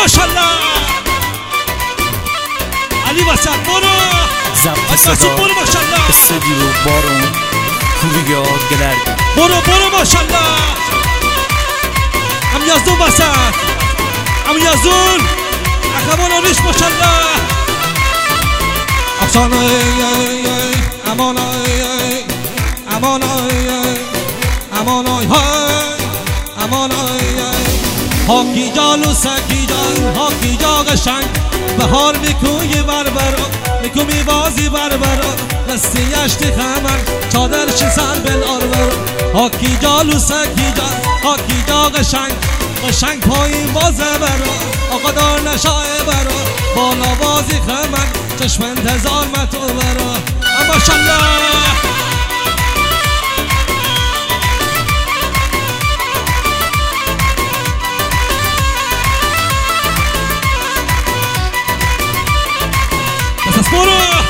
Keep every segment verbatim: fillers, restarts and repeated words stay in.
ماشالله علی وسط برو ضبط صدا برو ماشالله استودیو بارون خوبیات گلر برو برو ماشالله ام یزدون وسط ام یزدون اخوان آنش ماشالله افسانه امان امان امان امان هاکی جالو سکی جان هاکی جا قشنگ بهار میکوی بربرا میکومی بازی بربرا دستی اشتی خمن چادرش سر بل آرورا هاکی جالو سکی جان هاکی جا قشنگ قشنگ پایین بازه برا آقا دار نشای برا بالا بازی خمن چشم انتظار متو برا ماشالله برو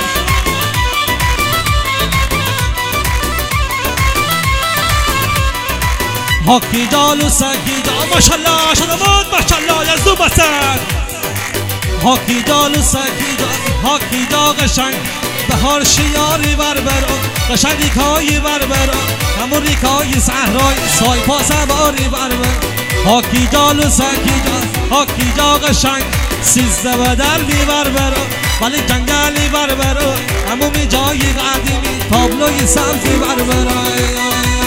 هاکی جالو سکی جال ماشالله شدمون ماشالله یزدون بسن هاکی جالو سکی جال هاکی جا قشنگ بهار شیاری بربرا قشنگ ریکایی بربرا همون ریکایی صحرای سای پا سواری بربرا هاکی جالو سکی جال هاکی جا قشنگ سیزده بدلی بربرا ولی جنگلی بربرا همون جای قدیمی تابلوی سبزی بربرا